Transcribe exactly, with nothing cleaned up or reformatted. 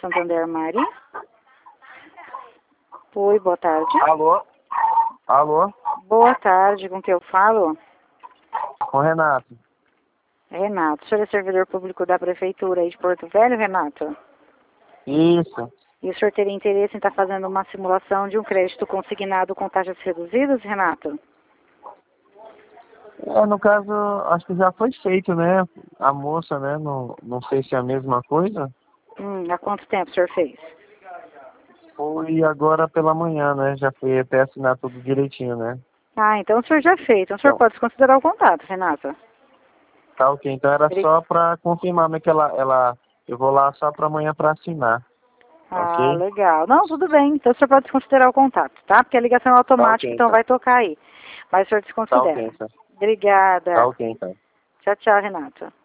Santander, Mari. Oi, boa tarde. Alô? Alô? Boa tarde, com quem eu falo? Com o Renato. Renato, o senhor é servidor público da Prefeitura aí de Porto Velho, Renato? Isso. E o senhor teria interesse em estar fazendo uma simulação de um crédito consignado com taxas reduzidas, Renato? É, no caso, acho que já foi feito, né? A moça, né? Não, não sei se é a mesma coisa. Hum, há quanto tempo o senhor fez? Foi agora pela manhã, né? Já foi até assinar tudo direitinho, né? Ah, então o senhor já fez. Então o senhor Então, pode considerar o contato, Renato. tá ok. Então era Ele- só pra confirmar, né? Que ela, ela, eu vou lá só pra amanhã pra assinar. Ah, Ok? legal. Não, tudo bem. Então o senhor pode desconsiderar o contato, tá? Porque a ligação é Tá automática, ok, então então. vai tocar aí. Mas o senhor Tá ok, desconsidera. então. Tá Obrigada. ok, então. Tchau, tchau, Renato.